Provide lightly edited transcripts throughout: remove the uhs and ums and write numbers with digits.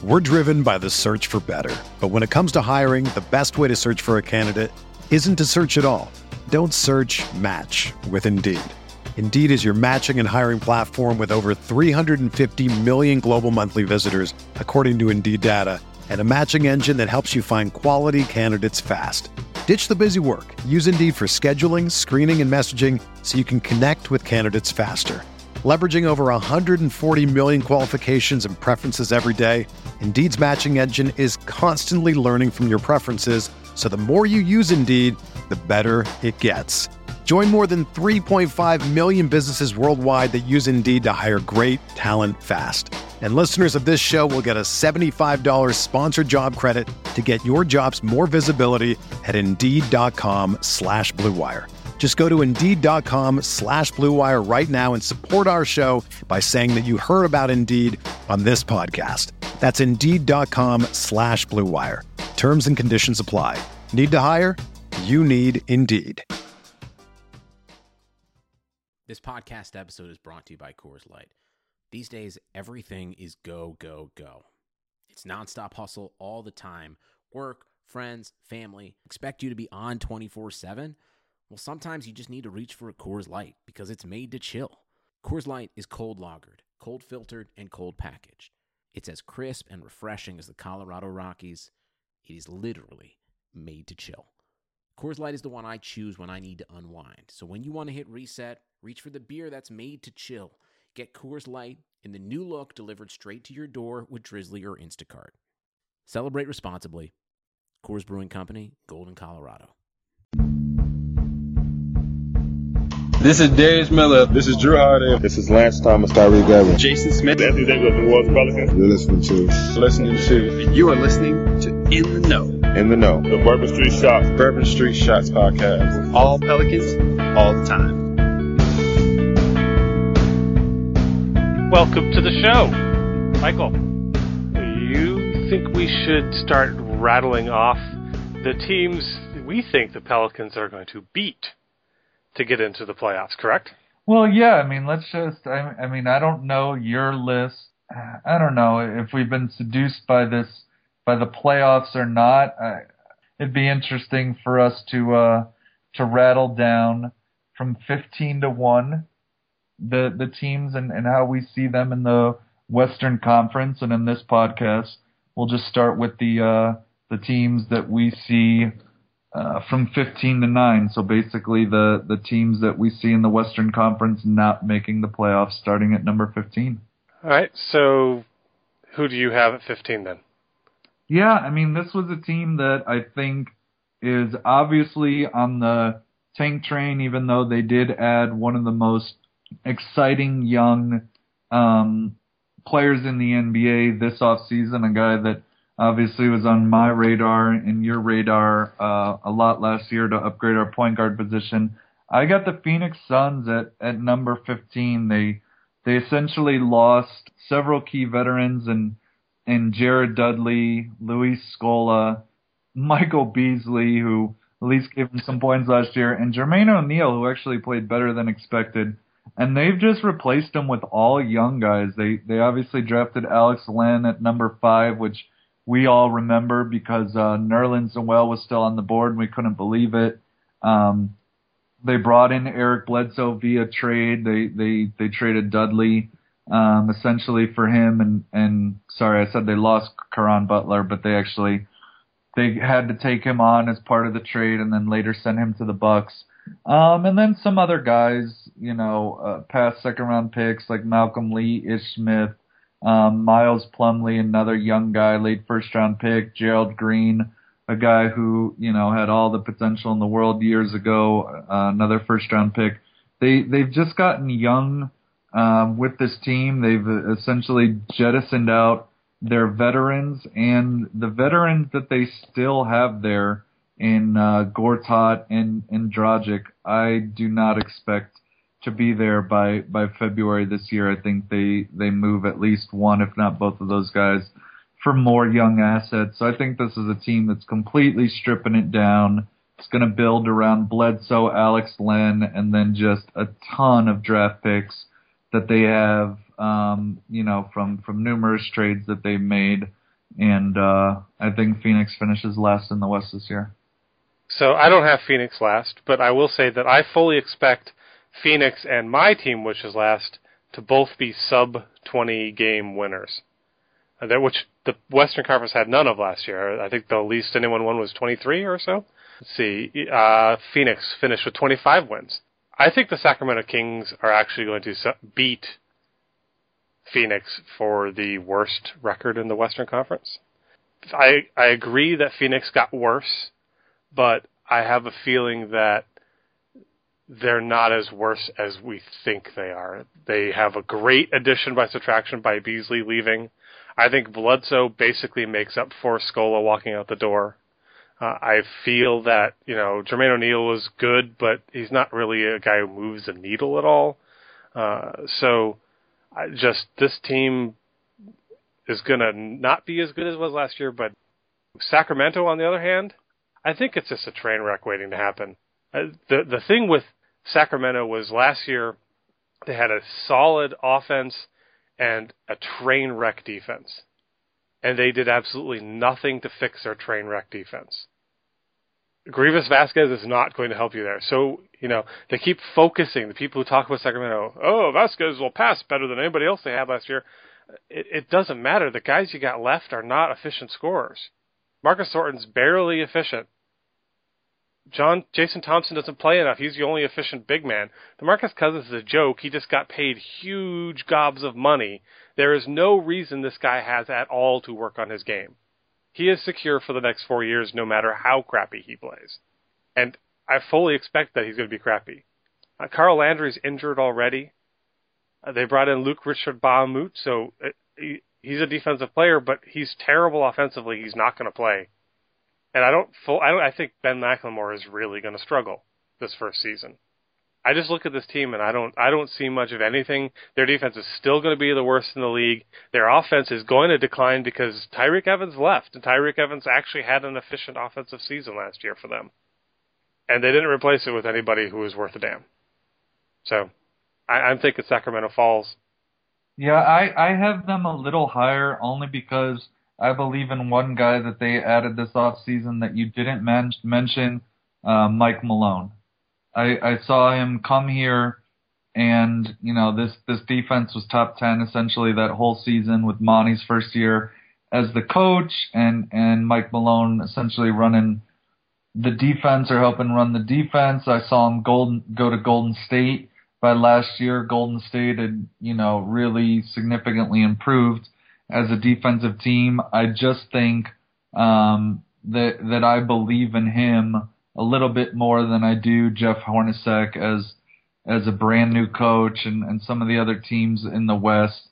We're driven by the search for better. But when it comes to hiring, the best way to search for a candidate isn't to search at all. Don't search, match with Indeed. Indeed is your matching and hiring platform with over 350 million global monthly visitors, according to Indeed data, and a matching engine that helps you find quality candidates fast. Ditch the busy work. Use Indeed for scheduling, screening, and messaging so you can connect with candidates faster. Leveraging over 140 million qualifications and preferences every day, Indeed's matching engine is constantly learning from your preferences, so the more you use Indeed, the better it gets. Join more than 3.5 million businesses worldwide that use Indeed to hire great talent fast. And listeners of this show will get a $75 sponsored job credit to get your jobs more visibility at Indeed.com/Blue Wire. Just go to Indeed.com/Blue Wire right now and support our show by saying that you heard about Indeed on this podcast. That's Indeed.com/Blue Wire. Terms and conditions apply. Need to hire? You need Indeed. This podcast episode is brought to you by Coors Light. These days, everything is go, go, go. It's nonstop hustle all the time. Work, friends, family, expect you to be on 24/7. Well, sometimes you just need to reach for a Coors Light because it's made to chill. Coors Light is cold lagered, cold filtered, and cold packaged. It's as crisp and refreshing as the Colorado Rockies. It is literally made to chill. Coors Light is the one I choose when I need to unwind. So when you want to hit reset, reach for the beer that's made to chill. Get Coors Light in the new look delivered straight to your door with Drizzly or Instacart. Celebrate responsibly. Coors Brewing Company, Golden, Colorado. This is Darius Miller. This is Drew Holiday. This is Lance Thomas, Tyree Gavin. Jason Smith. Anthony Davis of the World's Pelicans. You're listening to. You are listening to In the Know. In the Know. The Bourbon Street Shots. Bourbon Street Shots podcast. All Pelicans, all the time. Welcome to the show. Michael, you think we should start rattling off the teams we think the Pelicans are going to beat to get into the playoffs, correct? Well, yeah, I mean, I don't know your list. I don't know if we've been seduced by the playoffs or not. It'd be interesting for us to rattle down from 15 to 1 the teams and how we see them in the Western Conference. And in this podcast, we'll just start with the teams that we see from 15 to 9. So basically the teams that we see in the Western Conference not making the playoffs starting at number 15. All right. So who do you have at 15 then? Yeah, I mean, this was a team that I think is obviously on the tank train, even though they did add one of the most exciting young players in the NBA this offseason, a guy that obviously was on my radar and your radar a lot last year to upgrade our point guard position. I got the Phoenix Suns at number 15. They essentially lost several key veterans and Jared Dudley, Luis Scola, Michael Beasley, who at least gave him some points last year, and Jermaine O'Neal, who actually played better than expected. And they've just replaced them with all young guys. They obviously drafted Alex Len at number 5, which we all remember because Nerlens Noel was still on the board and we couldn't believe it. They brought in Eric Bledsoe via trade. They traded Dudley essentially for him. And sorry, I said they lost Caron Butler, but they had to take him on as part of the trade and then later send him to the Bucks. And then some other guys, past second round picks like Malcolm Lee, Ish Smith, Miles Plumlee, another young guy, late first round pick, Gerald Green, a guy who, had all the potential in the world years ago, another first round pick. They've just gotten young, with this team. They've essentially jettisoned out their veterans, and the veterans that they still have there in Gortat and Dragic, I do not expect to be there by February this year. I think they move at least one, if not both of those guys, for more young assets. So I think this is a team that's completely stripping it down. It's going to build around Bledsoe, Alex Len, and then just a ton of draft picks that they have, from numerous trades that they've made. and I think Phoenix finishes last in the West this year. So I don't have Phoenix last, but I will say that I fully expect Phoenix and my team, which is last, to both be sub-20 game winners, which the Western Conference had none of last year. I think the least anyone won was 23 or so. Let's see. Phoenix finished with 25 wins. I think the Sacramento Kings are actually going to beat Phoenix for the worst record in the Western Conference. I agree that Phoenix got worse, but I have a feeling that they're not as worse as we think they are. They have a great addition by subtraction by Beasley leaving. I think Bledsoe basically makes up for Scola walking out the door. I feel that, Jermaine O'Neal was good, but he's not really a guy who moves the needle at all. This team is going to not be as good as it was last year, but Sacramento, on the other hand, I think it's just a train wreck waiting to happen. The thing with Sacramento was last year they had a solid offense and a train wreck defense, and they did absolutely nothing to fix their train wreck defense. Grievous Vasquez is not going to help you there. So, they keep focusing, the people who talk about Sacramento, Vasquez will pass better than anybody else they had last year. It doesn't matter. The guys you got left are not efficient scorers. Marcus Thornton's barely efficient. Jason Thompson doesn't play enough. He's the only efficient big man. DeMarcus Cousins is a joke. He just got paid huge gobs of money. There is no reason this guy has at all to work on his game. He is secure for the next 4 years no matter how crappy he plays. And I fully expect that he's going to be crappy. Carl Landry's injured already. They brought in Luke Richard Bahamut, so he's a defensive player, but he's terrible offensively. He's not going to play. And I think Ben McLemore is really going to struggle this first season. I just look at this team and I don't see much of anything. Their defense is still going to be the worst in the league. Their offense is going to decline because Tyreke Evans left, and Tyreke Evans actually had an efficient offensive season last year for them. And they didn't replace it with anybody who was worth a damn. So I'm thinking Sacramento falls. Yeah, I have them a little higher only because I believe in one guy that they added this offseason that you didn't mention, Mike Malone. I saw him come here, and this defense was top 10 essentially that whole season with Monty's first year as the coach, and Mike Malone essentially running the defense or helping run the defense. I saw him go to Golden State. By last year, Golden State had really significantly improved as a defensive team. I just think that I believe in him a little bit more than I do Jeff Hornacek as a brand new coach and some of the other teams in the West.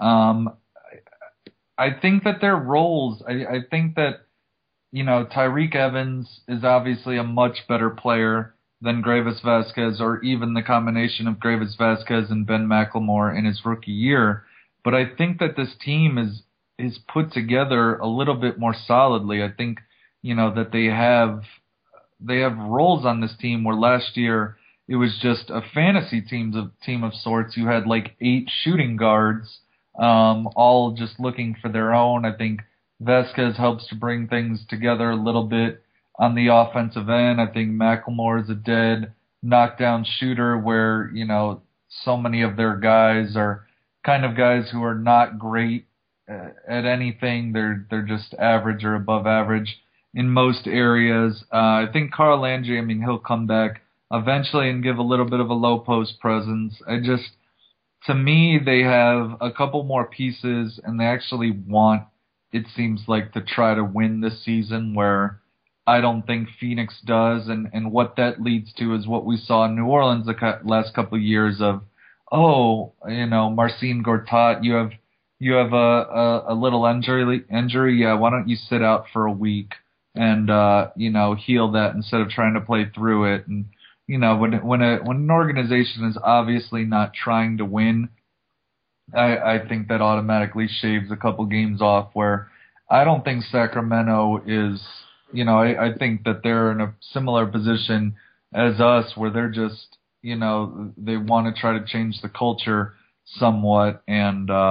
I think that their roles, I think that, Tyreke Evans is obviously a much better player than Grievous Vasquez, or even the combination of Grievous Vasquez and Ben McLemore in his rookie year. But I think that this team is put together a little bit more solidly. I think, that they have roles on this team where last year it was just a fantasy team of sorts. You had like 8 shooting guards, all just looking for their own. I think Vasquez helps to bring things together a little bit on the offensive end. I think McLemore is a dead knockdown shooter where, so many of their guys are kind of guys who are not great at anything. They're just average or above average in most areas. I think Carl Landry, he'll come back eventually and give a little bit of a low post presence. To me, they have a couple more pieces, and they actually want, it seems like, to try to win this season, where I don't think Phoenix does. And what that leads to is what we saw in New Orleans the last couple of years of, Marcin Gortat, you have a little injury. Yeah, why don't you sit out for a week and heal that instead of trying to play through it? And when an organization is obviously not trying to win, I think that automatically shaves a couple games off. Where I don't think Sacramento is. I think that they're in a similar position as us, where they're just they want to try to change the culture somewhat, and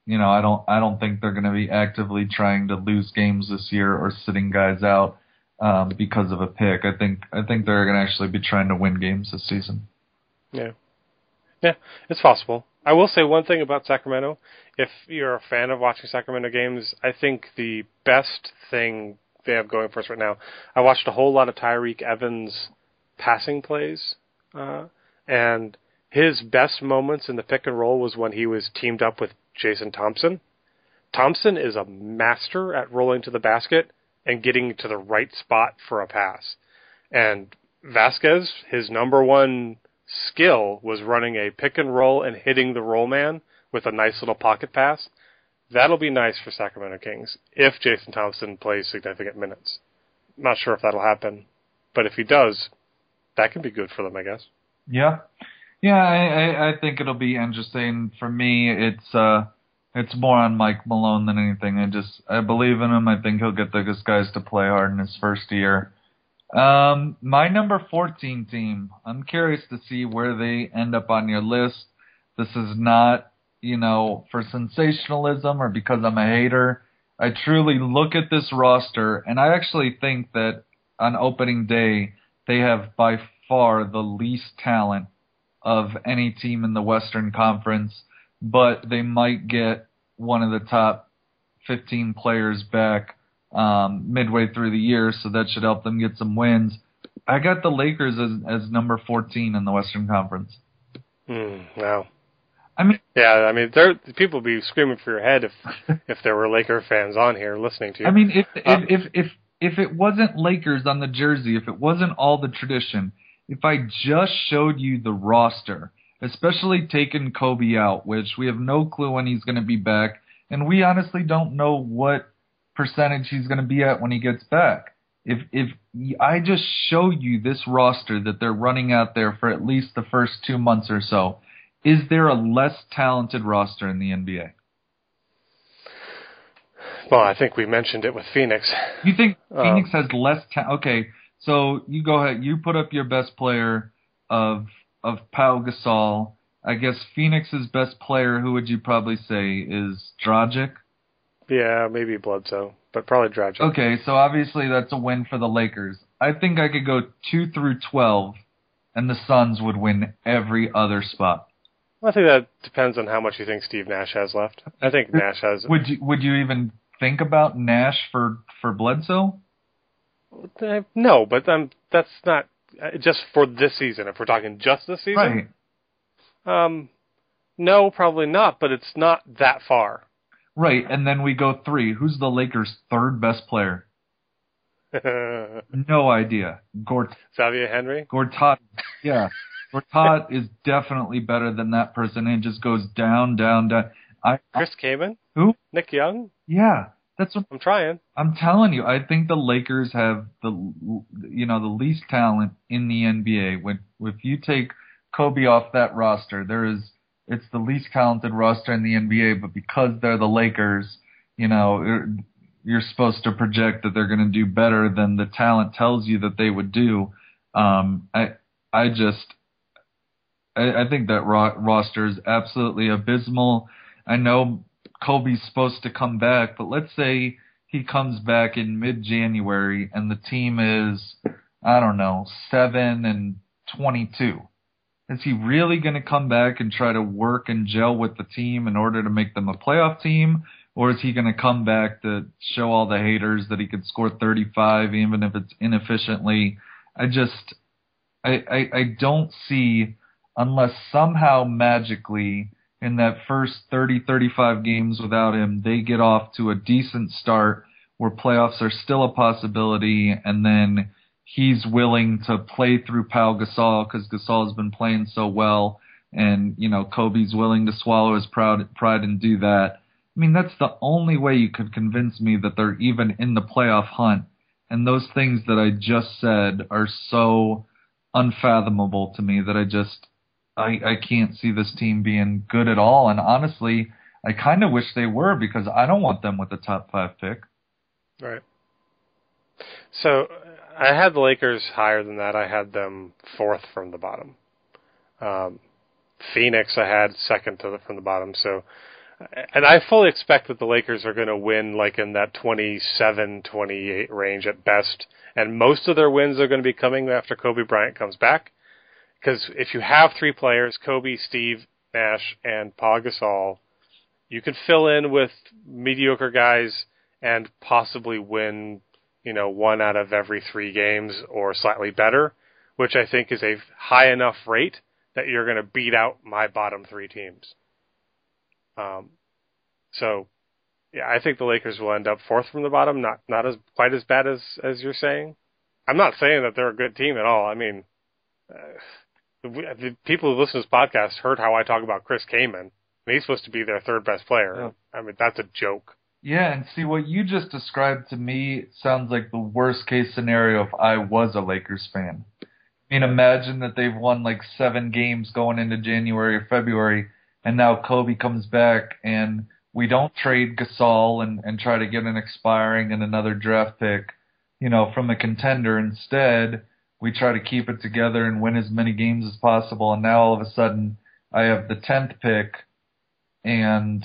I don't think they're going to be actively trying to lose games this year or sitting guys out because of a pick. I think they're going to actually be trying to win games this season. Yeah, it's possible. I will say one thing about Sacramento. If you're a fan of watching Sacramento games, I think the best thing they have going for us right now, I watched a whole lot of Tyreke Evans passing plays, and his best moments in the pick and roll was when he was teamed up with Jason Thompson. Thompson is a master at rolling to the basket and getting to the right spot for a pass. And Vasquez, his number one skill was running a pick and roll and hitting the roll man with a nice little pocket pass. That'll be nice for Sacramento Kings if Jason Thompson plays significant minutes. Not sure if that'll happen, but if he does, that can be good for them, I guess. Yeah. I think it'll be interesting. For me, it's more on Mike Malone than anything. I believe in him. I think he'll get the guys to play hard in his first year. My number 14 team, I'm curious to see where they end up on your list. This is not, for sensationalism or because I'm a hater. I truly look at this roster, and I actually think that on opening day, they have by far the least talent of any team in the Western Conference, but they might get one of the top 15 players back midway through the year, so that should help them get some wins. I got the Lakers as number 14 in the Western Conference. Wow. People would be screaming for your head if there were Laker fans on here listening to you. I mean, if it wasn't Lakers on the jersey, if it wasn't all the tradition, if I just showed you the roster, especially taking Kobe out, which we have no clue when he's going to be back, and we honestly don't know what percentage he's going to be at when he gets back. If I just show you this roster that they're running out there for at least the first 2 months or so, is there a less talented roster in the NBA? Well, I think we mentioned it with Phoenix. You think Phoenix has less talent? Okay, so you go ahead. You put up your best player of Pau Gasol. I guess Phoenix's best player, who would you probably say, is Dragic? Yeah, maybe Bledsoe, but probably Dragic. Okay, so obviously that's a win for the Lakers. I think I could go 2 through 12, and the Suns would win every other spot. I think that depends on how much you think Steve Nash has left. I think Nash has. Would you even think about Nash for Bledsoe? No, but that's not just for this season. If we're talking just this season, right? No, probably not. But it's not that far. Right, and then we go 3. Who's the Lakers' third best player? No idea. Xavier Henry? Gortat. Yeah. Gortat is definitely better than that person, and it just goes down. Chris Kaman? Who? Nick Young? Yeah, that's what I'm trying. I'm telling you. I think the Lakers have the least talent in the NBA. If you take Kobe off that roster, it's the least talented roster in the NBA. But because they're the Lakers, you're supposed to project that they're going to do better than the talent tells you that they would do. I think that roster is absolutely abysmal. I know Kobe's supposed to come back, but let's say he comes back in mid-January and the team is, 7-22. Is he really going to come back and try to work and gel with the team in order to make them a playoff team? Or is he going to come back to show all the haters that he could score 35 even if it's inefficiently? I don't see, unless somehow magically in that first 30, 35 games without him, they get off to a decent start where playoffs are still a possibility, and then he's willing to play through Pau Gasol because Gasol has been playing so well, and, Kobe's willing to swallow his pride and do that. I mean, that's the only way you could convince me that they're even in the playoff hunt. And those things that I just said are so unfathomable to me that I can't see this team being good at all. And honestly, I kind of wish they were, because I don't want them with the top 5 pick. Right. So I had the Lakers higher than that. I had them 4th from the bottom. Phoenix I had 2nd from the bottom. So And I fully expect that the Lakers are going to win like in that 27-28 range at best. And most of their wins are going to be coming after Kobe Bryant comes back. Because if you have three players, Kobe, Steve Nash, and Pau Gasol, you can fill in with mediocre guys and possibly win, one out of every 3 games or slightly better, which I think is a high enough rate that you're going to beat out my bottom 3 teams. So, yeah, I think the Lakers will end up 4th from the bottom, not as quite as bad as you're saying. I'm not saying that they're a good team at all. I mean, the people who listen to this podcast heard how I talk about Chris Kaman, and he's supposed to be their 3rd best player. Yeah. I mean, that's a joke. Yeah, and see, what you just described to me sounds like the worst case scenario if I was a Lakers fan. I mean, imagine that they've won like 7 games going into January or February, and now Kobe comes back, and we don't trade Gasol and try to get an expiring and another draft pick, from a contender. Instead, we try to keep it together and win as many games as possible. And now all of a sudden, I have the 10th pick, and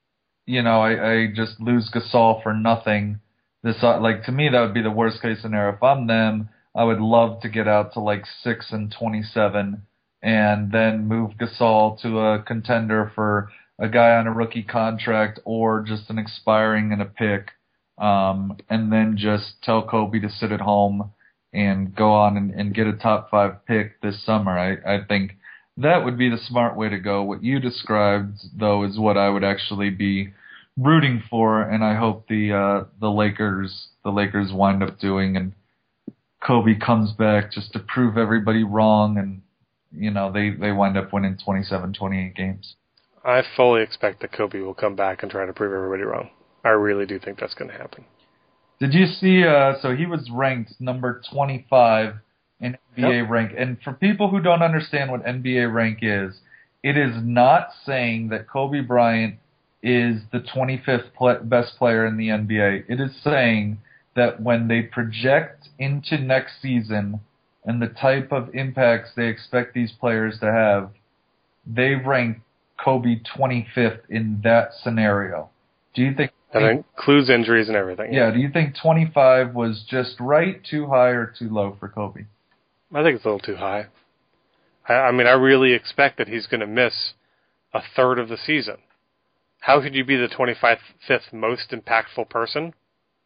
I just lose Gasol for nothing. To me, that would be the worst case scenario. If I'm them, I would love to get out to like 6-27 and then move Gasol to a contender for a guy on a rookie contract or just an expiring and a pick, and then just tell Kobe to sit at home and go on and get a top 5 pick this summer. I think that would be the smart way to go. What you described, though, is what I would actually be rooting for, and I hope the Lakers wind up doing, and Kobe comes back just to prove everybody wrong, and they wind up winning 27-28 games. I fully expect that Kobe will come back and try to prove everybody wrong. I really do think that's going to happen. Did you see, so he was ranked number 25 in NBA rank. And for people who don't understand what NBA rank is, it is not saying that Kobe Bryant is the 25th best player in the NBA. It is saying that when they project into next season and the type of impacts they expect these players to have, they rank Kobe 25th in that scenario. Do you think that includes injuries and everything? Yeah. Do you think 25 was just right, too high, or too low for Kobe? I think it's a little too high. I mean, I really expect that he's going to miss a third of the season. How could you be the 25th most impactful person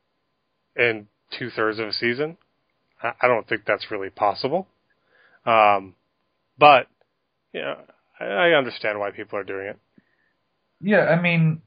in 2/3 of a season? I don't think that's really possible. But, I understand why people are doing it. Yeah, I mean,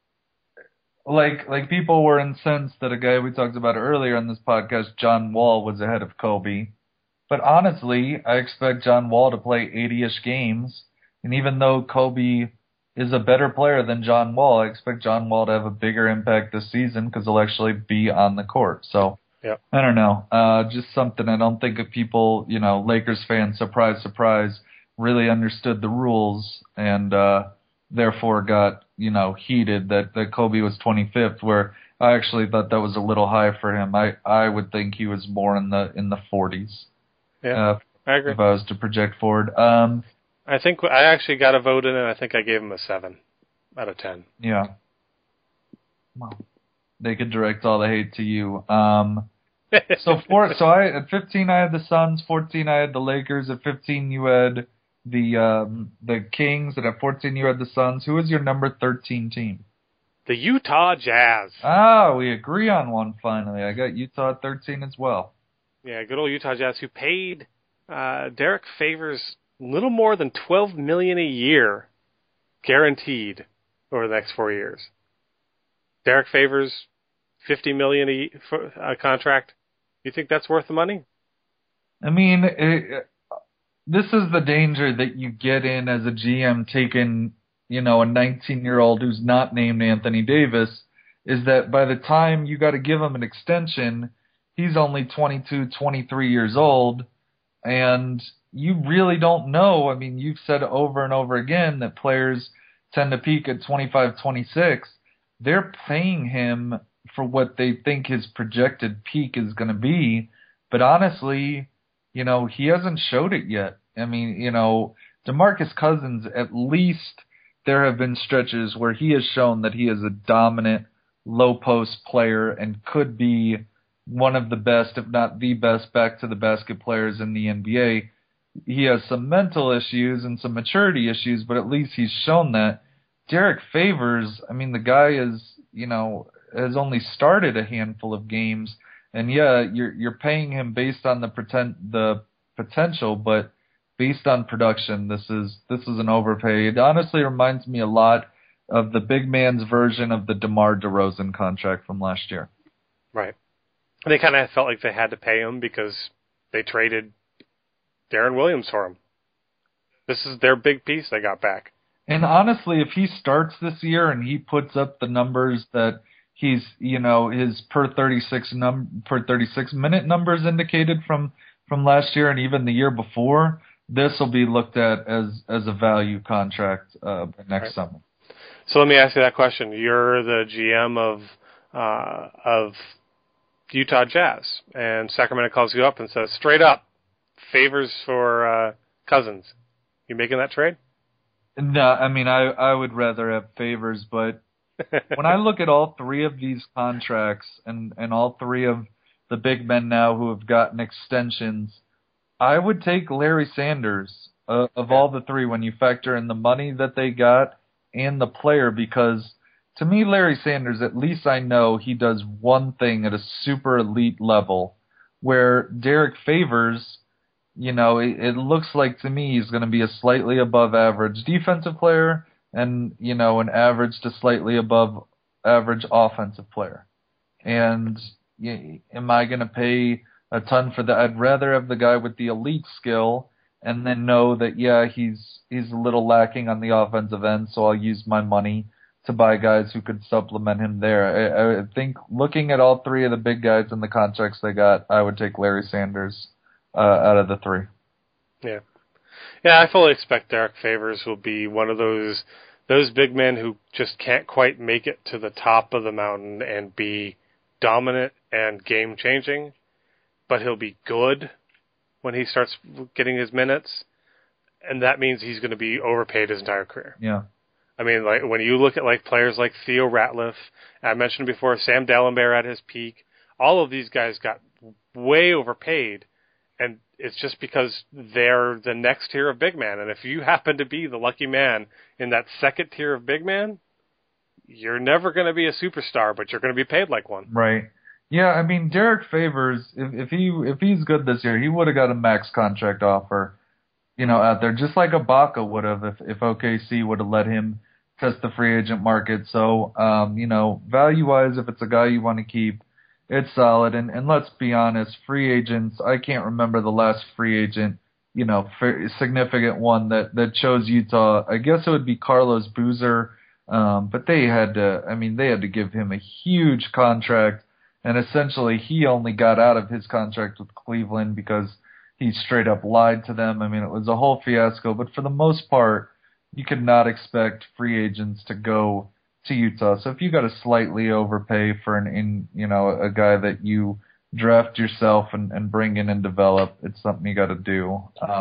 like people were incensed that a guy we talked about earlier on this podcast, John Wall, was ahead of Kobe. But honestly, I expect John Wall to play 80-ish games. And even though Kobe is a better player than John Wall, I expect John Wall to have a bigger impact this season because he'll actually be on the court. So, yep. I don't know. Just something I don't think of people, Lakers fans, surprise, really understood the rules and therefore got, heated that Kobe was 25th, where I actually thought that was a little high for him. I would think he was more in the 40s. Yeah, I agree. If I was to project forward. I think I actually got a vote in, and I think I gave him a 7 out of 10. Yeah. Well, they could direct all the hate to you. So at 15 I had the Suns, 14 I had the Lakers, at 15 you had the Kings, and at 14 you had the Suns. Who was your number 13 team? The Utah Jazz. Ah, we agree on one finally. I got Utah at 13 as well. Yeah, good old Utah Jazz, who paid Derek Favors a little more than $12 million a year guaranteed over the next 4 years. Derek Favors, $50 million a contract. You think that's worth the money? I mean, this is the danger that you get in as a GM taking, a 19-year-old who's not named Anthony Davis, is that by the time you got to give him an extension, he's only 22, 23 years old, and you really don't know. I mean, you've said over and over again that players tend to peak at 25, 26. They're paying him for what they think his projected peak is going to be, but honestly, he hasn't showed it yet. I mean, DeMarcus Cousins at least there have been stretches where he has shown that he is a dominant low post player and could be one of the best, if not the best, back to the basket players in the NBA. He has some mental issues and some maturity issues, but at least he's shown that. Derek Favors, I mean, the guy is, has only started a handful of games, and yeah, you're paying him based on the potential, but based on production, this is an overpay. It honestly reminds me a lot of the big man's version of the DeMar DeRozan contract from last year. Right. They kind of felt like they had to pay him because they traded Darren Williams for him. This is their big piece they got back. And honestly, if he starts this year and he puts up the numbers that he's, his per 36 minute numbers indicated from last year and even the year before, this will be looked at as a value contract next summer. So let me ask you that question. You're the GM of Utah Jazz, and Sacramento calls you up and says, straight up, Favors for Cousins. You making that trade? No, I mean, I would rather have Favors, but when I look at all three of these contracts and all three of the big men now who have gotten extensions, I would take Larry Sanders of all the three when you factor in the money that they got and the player, because to me, Larry Sanders, at least I know he does one thing at a super elite level, where Derek Favors, it looks like to me he's going to be a slightly above average defensive player and, an average to slightly above average offensive player. And am I going to pay a ton for that? I'd rather have the guy with the elite skill and then know that, yeah, he's a little lacking on the offensive end, so I'll use my money to buy guys who could supplement him there. I think looking at all three of the big guys in the contracts they got, I would take Larry Sanders out of the three. Yeah. Yeah, I fully expect Derek Favors will be one of those big men who just can't quite make it to the top of the mountain and be dominant and game-changing, but he'll be good when he starts getting his minutes, and that means he's going to be overpaid his entire career. Yeah. I mean, like when you look at like players like Theo Ratliff, I mentioned before, Sam Dalembert at his peak, all of these guys got way overpaid, and it's just because they're the next tier of big man. And if you happen to be the lucky man in that second tier of big man, you're never going to be a superstar, but you're going to be paid like one. Right. Yeah, I mean, Derek Favors, if he's good this year, he would have got a max contract offer, out there, just like Ibaka would have if OKC would have let him test the free agent market. So, value-wise, if it's a guy you want to keep, it's solid. And let's be honest, free agents, I can't remember the last free agent, significant one that chose Utah. I guess it would be Carlos Boozer, but they had to give him a huge contract. And essentially, he only got out of his contract with Cleveland because he straight up lied to them. I mean, it was a whole fiasco. But for the most part, you could not expect free agents to go to Utah. So if you got to slightly overpay for a guy that you draft yourself and bring in and develop, it's something you got to do.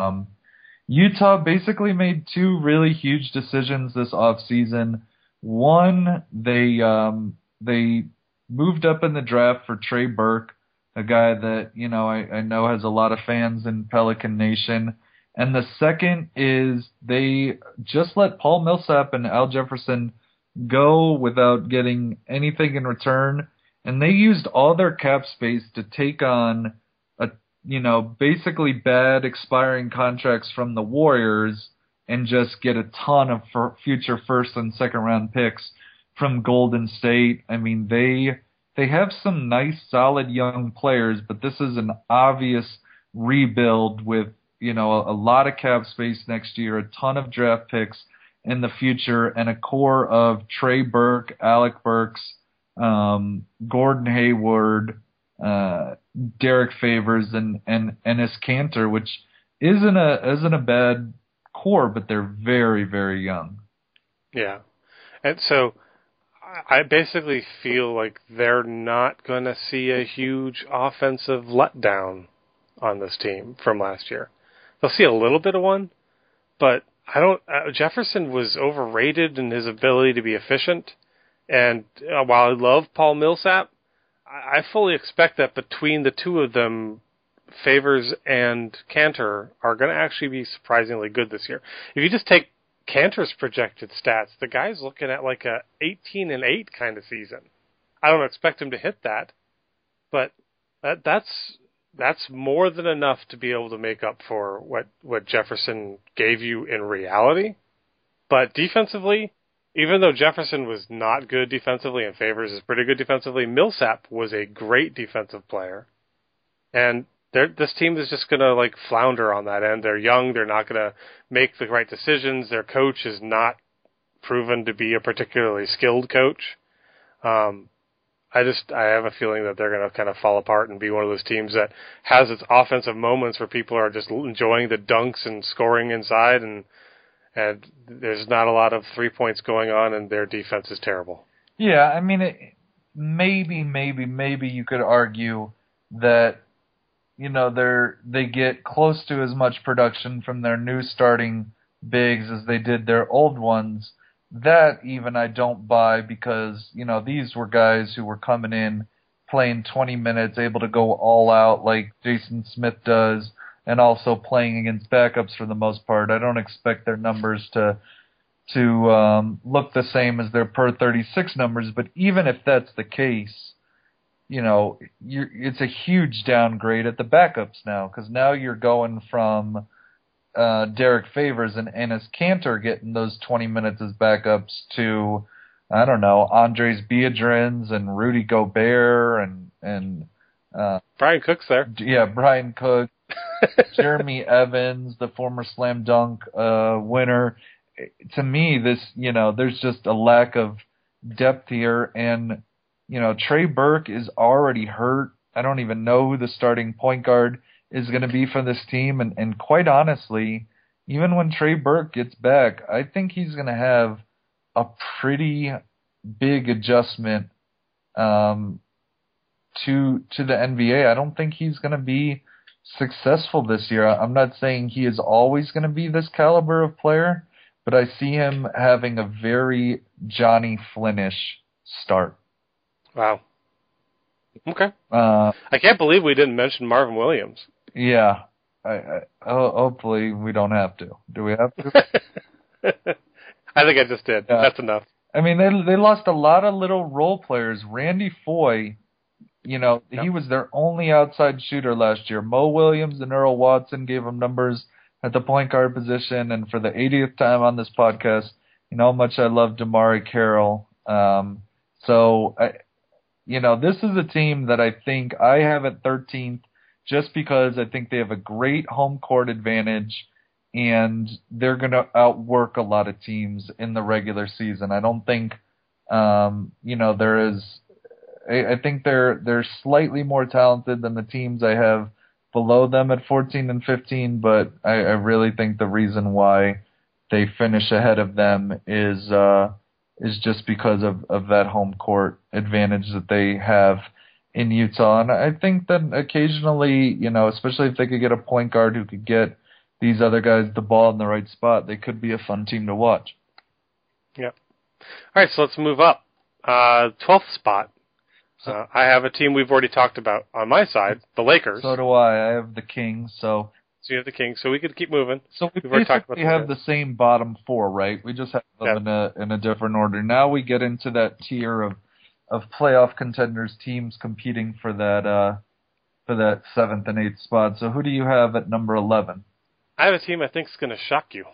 Utah basically made two really huge decisions this offseason. One, they moved up in the draft for Trey Burke, a guy that, I know has a lot of fans in Pelican Nation. And the second is they just let Paul Millsap and Al Jefferson go without getting anything in return. And they used all their cap space to take on basically bad expiring contracts from the Warriors and just get a ton of future first and second round picks from Golden State. I mean, they have some nice, solid young players, but this is an obvious rebuild with, a lot of cap space next year, a ton of draft picks in the future, and a core of Trey Burke, Alec Burks, Gordon Hayward, Derek Favors, and Enes Kanter, which isn't a bad core, but they're very, very young. Yeah. And so I basically feel like they're not going to see a huge offensive letdown on this team from last year. They'll see a little bit of one, but Jefferson was overrated in his ability to be efficient, and while I love Paul Millsap, I fully expect that between the two of them, Favors and Cantor are going to actually be surprisingly good this year. If you just take Cantor's projected stats, the guy's looking at like a 18-8 kind of season. I don't expect him to hit that, but that's more than enough to be able to make up for what Jefferson gave you in reality. But defensively, even though Jefferson was not good defensively and Favors is pretty good defensively, Millsap was a great defensive player. And this team is just going to like flounder on that end. They're young. They're not going to make the right decisions. Their coach is not proven to be a particularly skilled coach. I have a feeling that they're going to kind of fall apart and be one of those teams that has its offensive moments where people are just enjoying the dunks and scoring inside, and there's not a lot of 3 points going on, and their defense is terrible. Yeah, I mean, maybe you could argue that, you know, they get close to as much production from their new starting bigs as they did their old ones. That even I don't buy, because, you know, these were guys who were coming in, playing 20 minutes, able to go all out like Jason Smith does, and also playing against backups for the most part. I don't expect their numbers to look the same as their per 36 numbers, but even if that's the case, you know, it's a huge downgrade at the backups now, because now you're going from Derek Favors and Enes Kanter getting those 20 minutes as backups to, I don't know, Andres Biedrins and Rudy Gobert and Brian Cook's there. Yeah, Brian Cook, Jeremy Evans, the former slam dunk winner. To me, there's just a lack of depth here, and you know, Trey Burke is already hurt. I don't even know who the starting point guard is going to be for this team. And quite honestly, even when Trey Burke gets back, I think he's going to have a pretty big adjustment to the NBA. I don't think he's going to be successful this year. I'm not saying he is always going to be this caliber of player, but I see him having a very Johnny Flynn-ish start. Wow. Okay. I can't believe we didn't mention Marvin Williams. Yeah. Hopefully we don't have to. Do we have to? I think I just did. Yeah. That's enough. I mean, they lost a lot of little role players. Randy Foye, you know, He was their only outside shooter last year. Mo Williams and Earl Watson gave him numbers at the point guard position. And for the 80th time on this podcast, you know how much I love DeMarre Carroll. This is a team that I think I have at 13th just because I think they have a great home court advantage and they're going to outwork a lot of teams in the regular season. I don't think, there is. I think they're slightly more talented than the teams I have below them at 14 and 15, but I really think the reason why they finish ahead of them is just because of that home court advantage that they have in Utah. And I think that occasionally, especially if they could get a point guard who could get these other guys the ball in the right spot, they could be a fun team to watch. Yep. All right, so let's move up. 12th spot. I have a team we've already talked about on my side, the Lakers. So do I. I have the Kings, So you have the Kings, so we could keep moving. So we basically have the same bottom four, right? We just have them in a different order. Now we get into that tier of playoff contenders, teams competing for that 7th and 8th spot. So who do you have at number 11? I have a team I think is going to shock you.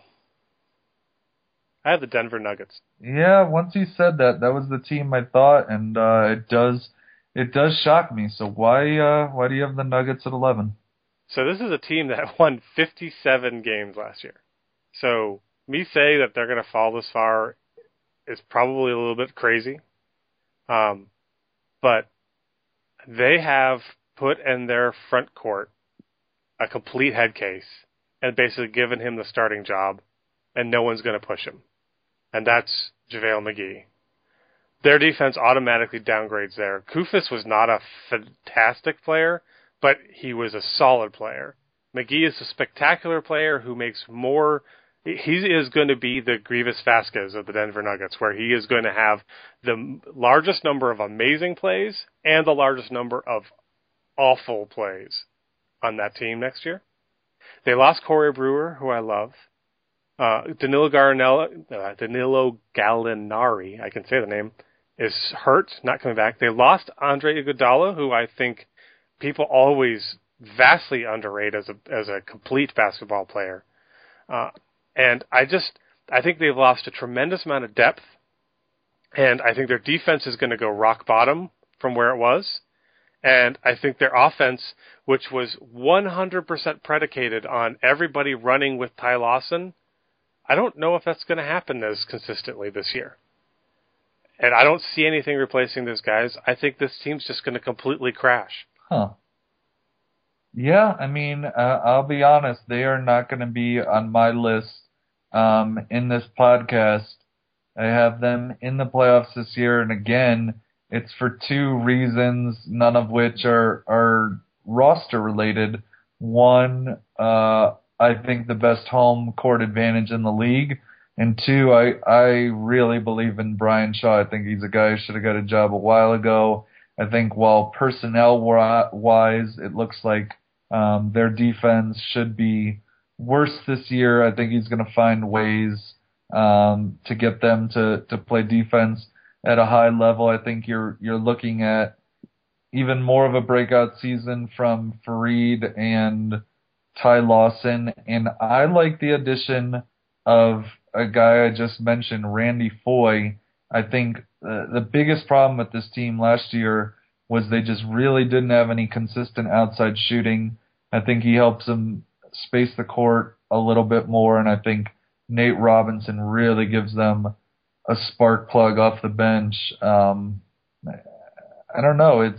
I have the Denver Nuggets. Yeah, once you said that was the team I thought, and it does shock me. So why do you have the Nuggets at 11? So this is a team that won 57 games last year. So me say that they're going to fall this far is probably a little bit crazy. But they have put in their front court a complete head case and basically given him the starting job, and no one's going to push him. And that's JaVale McGee. Their defense automatically downgrades there. Kufis was not a fantastic player, but he was a solid player. McGee is a spectacular player who makes more he is going to be the Grievous Vasquez of the Denver Nuggets, where he is going to have the largest number of amazing plays and the largest number of awful plays on that team next year. They lost Corey Brewer, who I love. Danilo Gallinari, I can say the name, is hurt, not coming back. They lost Andre Iguodala, who I think people always vastly underrate as a complete basketball player. And I think they've lost a tremendous amount of depth, and I think their defense is going to go rock bottom from where it was. And I think their offense, which was 100% predicated on everybody running with Ty Lawson, I don't know if that's going to happen as consistently this year. And I don't see anything replacing those guys. I think this team's just going to completely crash. Huh. Yeah, I mean, I'll be honest, they are not going to be on my list in this podcast. I have them in the playoffs this year, and again, it's for two reasons, none of which are roster related. One, I think the best home court advantage in the league. And two, I really believe in Brian Shaw. I think he's a guy who should have got a job a while ago. I think while personnel-wise, it looks like their defense should be worse this year, I think he's going to find ways to get them to play defense at a high level. I think you're looking at even more of a breakout season from Fareed and Ty Lawson. And I like the addition of a guy I just mentioned, Randy Foye. I think the biggest problem with this team last year was they just really didn't have any consistent outside shooting. I think he helps them space the court a little bit more, and I think Nate Robinson really gives them a spark plug off the bench. I don't know.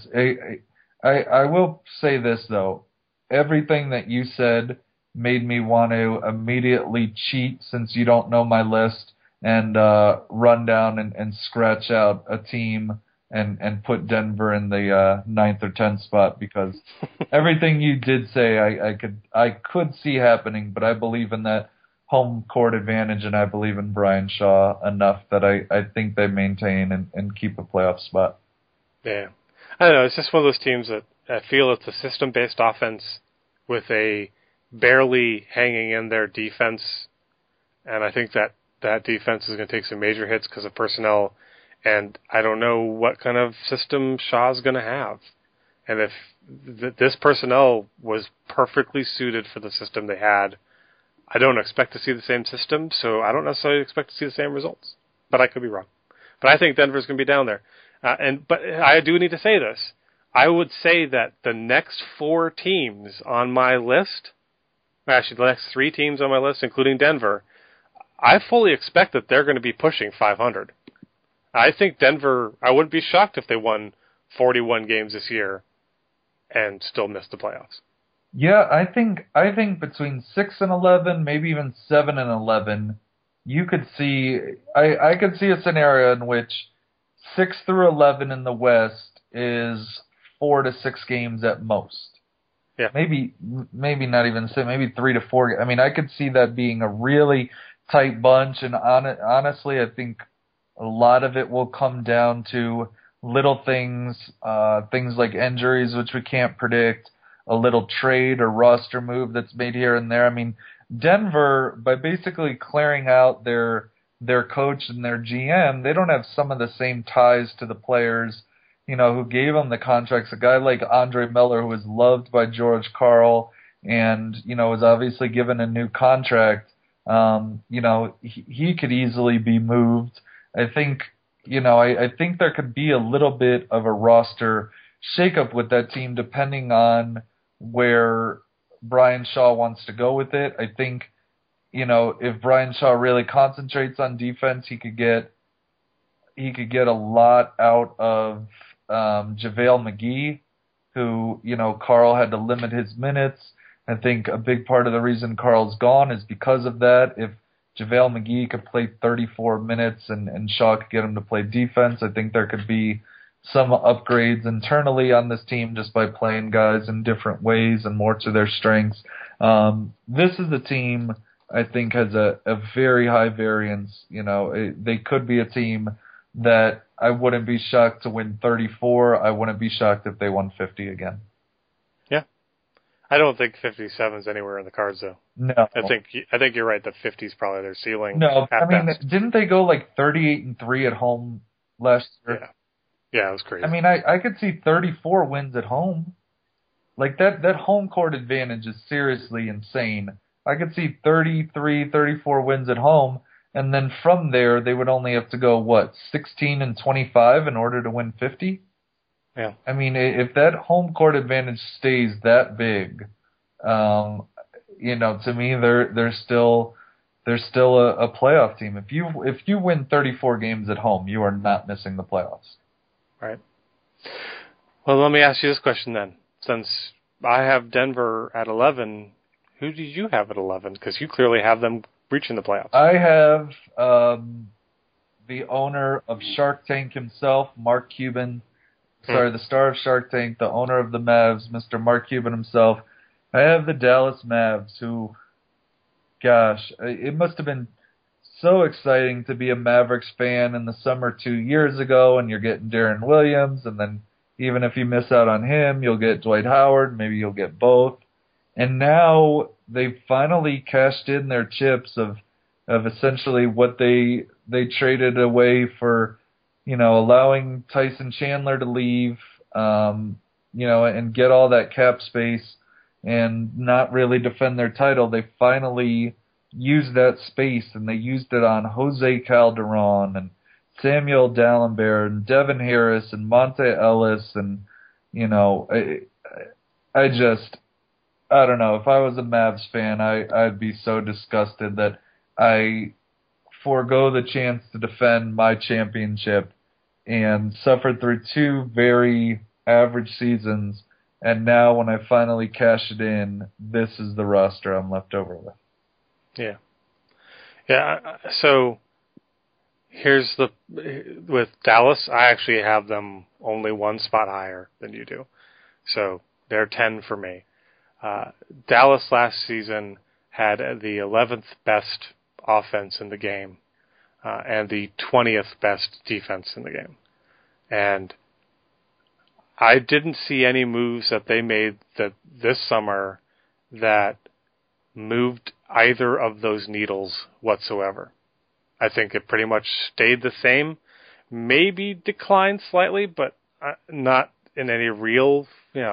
I will say this, though. Everything that you said made me want to immediately cheat, since you don't know my list, and run down and scratch out a team and put Denver in the 9th or 10th spot, because everything you did say I could see happening, but I believe in that home court advantage, and I believe in Brian Shaw enough that I think they maintain and keep a playoff spot. Yeah. I don't know, it's just one of those teams that I feel it's a system-based offense with a barely hanging in their defense, and I think that defense is going to take some major hits because of personnel, and I don't know what kind of system Shaw's going to have. And if this personnel was perfectly suited for the system they had, I don't expect to see the same system, so I don't necessarily expect to see the same results. But I could be wrong. But I think Denver's going to be down there. But I do need to say this. I would say that the next 4 teams on my list, actually the next 3 teams on my list, including Denver, I fully expect that they're going to be pushing 500. I think Denver, I wouldn't be shocked if they won 41 games this year and still missed the playoffs. Yeah, I think between 6-11, maybe even 7-11, you could see. I could see a scenario in which 6-11 in the West is 4 to 6 games at most. Yeah, maybe not even 6, maybe 3 to 4. I mean, I could see that being a really tight bunch, and honestly, I think a lot of it will come down to little things like injuries, which we can't predict, a little trade or roster move that's made here and there. I mean, Denver, by basically clearing out their coach and their GM, they don't have some of the same ties to the players, who gave them the contracts. A guy like Andre Miller, who was loved by George Karl and, was obviously given a new contract, he could easily be moved. I think, I think there could be a little bit of a roster shakeup with that team depending on where Brian Shaw wants to go with it. I think, if Brian Shaw really concentrates on defense, he could get a lot out of JaVale McGee, who, Karl had to limit his minutes. I think a big part of the reason Karl's gone is because of that. If JaVale McGee could play 34 minutes and Shaw could get him to play defense, I think there could be some upgrades internally on this team just by playing guys in different ways and more to their strengths. This is the team I think has a very high variance. They could be a team that I wouldn't be shocked to win 34. I wouldn't be shocked if they won 50 again. Yeah. I don't think 57 is anywhere in the cards, though. No. I think you're right that 50 is probably their ceiling. No, I mean, best. didn't they go like 38-3 at home last year? Yeah, it was crazy. I mean, I could see 34 wins at home. Like, that home court advantage is seriously insane. I could see 33, 34 wins at home, and then from there, they would only have to go, 16-25 in order to win 50? Yeah. I mean, if that home court advantage stays that big, to me, they're still a playoff team. If you win 34 games at home, you are not missing the playoffs. Right. Well, let me ask you this question then. Since I have Denver at 11, who do you have at 11? Because you clearly have them reaching the playoffs. I have the owner of Shark Tank himself, Mark Cuban. Sorry, the star of Shark Tank, the owner of the Mavs, Mr. Mark Cuban himself. I have the Dallas Mavs, who, gosh, it must have been so exciting to be a Mavericks fan in the summer 2 years ago, and you're getting Deron Williams, and then even if you miss out on him, you'll get Dwight Howard, maybe you'll get both. And now they've finally cashed in their chips of essentially what they traded away for, allowing Tyson Chandler to leave, and get all that cap space and not really defend their title. They finally used that space, and they used it on Jose Calderon and Samuel Dalembert and Devin Harris and Monte Ellis, and I don't know. If I was a Mavs fan, I'd be so disgusted that I forego the chance to defend my championship and suffered through 2 very average seasons, and now when I finally cash it in, this is the roster I'm left over with. Yeah. Yeah, so here's with Dallas, I actually have them only 1 spot higher than you do. So they're 10 for me. Dallas last season had the 11th best offense in the game and the 20th best defense in the game. And I didn't see any moves that they made this summer that moved either of those needles whatsoever. I think it pretty much stayed the same, maybe declined slightly, but not in any real,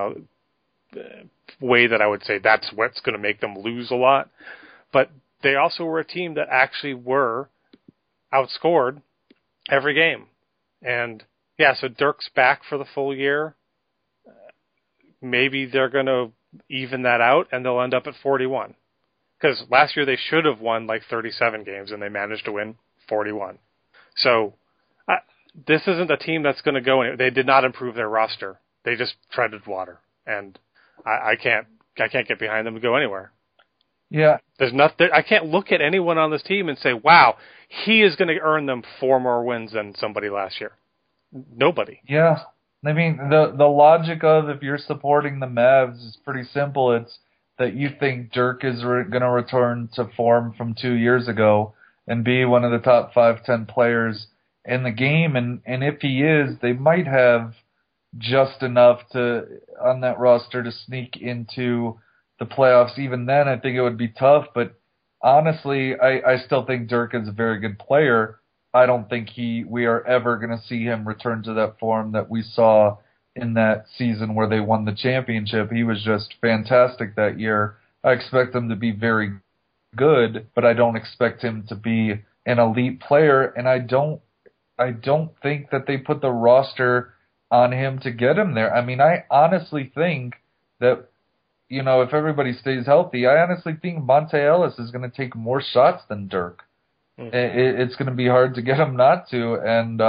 way that I would say that's what's going to make them lose a lot. But they also were a team that actually were outscored every game. And yeah, so Dirk's back for the full year. Maybe they're going to even that out and they'll end up at 41. Because last year they should have won like 37 games and they managed to win 41. So this isn't a team that's going to go anywhere. They did not improve their roster. They just treaded water. And I can't get behind them and go anywhere. Yeah. There's nothing. I can't look at anyone on this team and say, wow, he is going to earn them 4 more wins than somebody last year. Nobody. Yeah. I mean, the logic of if you're supporting the Mavs is pretty simple. It's that you think Dirk is going to return to form from 2 years ago and be one of the top 5-10 players in the game. And if he is, they might have just enough on that roster to sneak into the playoffs. Even then, I think it would be tough. But honestly, I still think Dirk is a very good player. I don't think we are ever going to see him return to that form that we saw in that season where they won the championship. He was just fantastic that year. I expect him to be very good, but I don't expect him to be an elite player. And I don't think that they put the roster on him to get him there. I mean, I honestly think that, if everybody stays healthy, I honestly think Monte Ellis is going to take more shots than Dirk. Mm-hmm. It's going to be hard to get him not to. And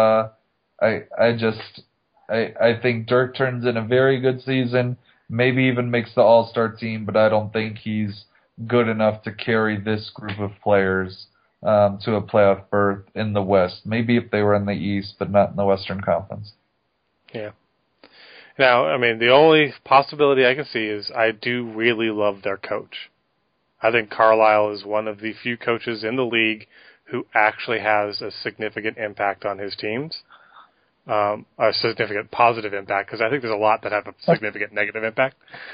I think Dirk turns in a very good season, maybe even makes the All-Star team, but I don't think he's good enough to carry this group of players to a playoff berth in the West. Maybe if they were in the East, but not in the Western Conference. Yeah. Now, I mean, the only possibility I can see is I do really love their coach. I think Carlisle is one of the few coaches in the league who actually has a significant impact on his teams. A significant positive impact, because I think there's a lot that have a significant negative impact.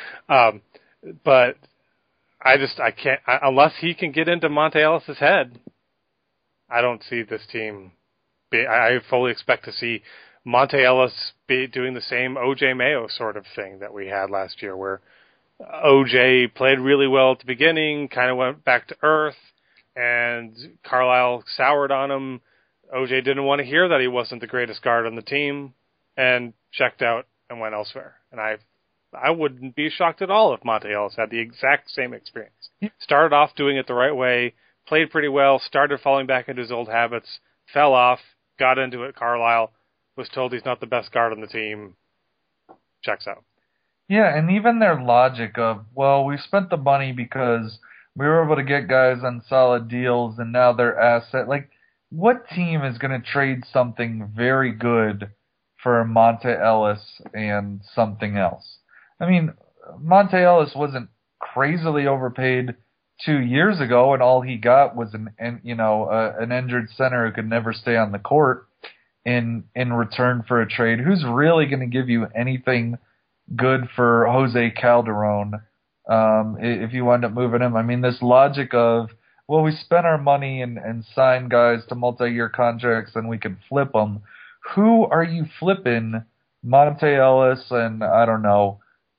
But I can't, unless he can get into Monte Ellis' head, I don't see this team. I fully expect to see Monte Ellis be doing the same O.J. Mayo sort of thing that we had last year, where O.J. played really well at the beginning, kind of went back to earth, and Carlisle soured on him. O.J. didn't want to hear that he wasn't the greatest guard on the team, and checked out and went elsewhere. And I wouldn't be shocked at all if Monte Ellis had the exact same experience. Started off doing it the right way, played pretty well, started falling back into his old habits, fell off, got into it. Carlisle was told he's not the best guard on the team. Checks out. Yeah, and even their logic of, well, we spent the money because we were able to get guys on solid deals, and now they're asset. Like, what team is going to trade something very good for Monte Ellis and something else? I mean, Monte Ellis wasn't crazily overpaid 2 years ago, and all he got was an injured center who could never stay on the court in return for a trade. Who's really going to give you anything good for Jose Calderon if you end up moving him? I mean, this logic of, well, we spent our money and signed guys to multi-year contracts and we could flip them. Who are you flipping Monte Ellis and, I don't know,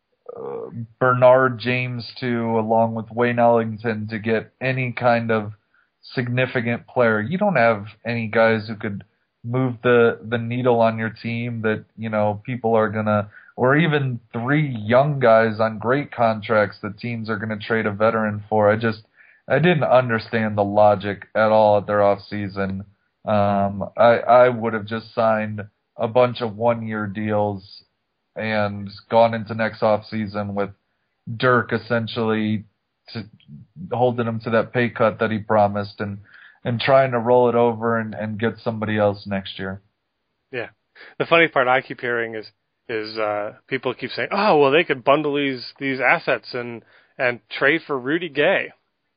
Bernard James to, along with Wayne Ellington, to get any kind of significant player? You don't have any guys who could move the needle on your team that, people are going to, or even 3 young guys on great contracts that teams are going to trade a veteran for. I didn't understand the logic at all at their offseason. I would have just signed a bunch of 1-year deals and gone into next offseason with Dirk essentially holding him to that pay cut that he promised and trying to roll it over and get somebody else next year. Yeah. The funny part I keep hearing is people keep saying, oh, well, they could bundle these assets and trade for Rudy Gay.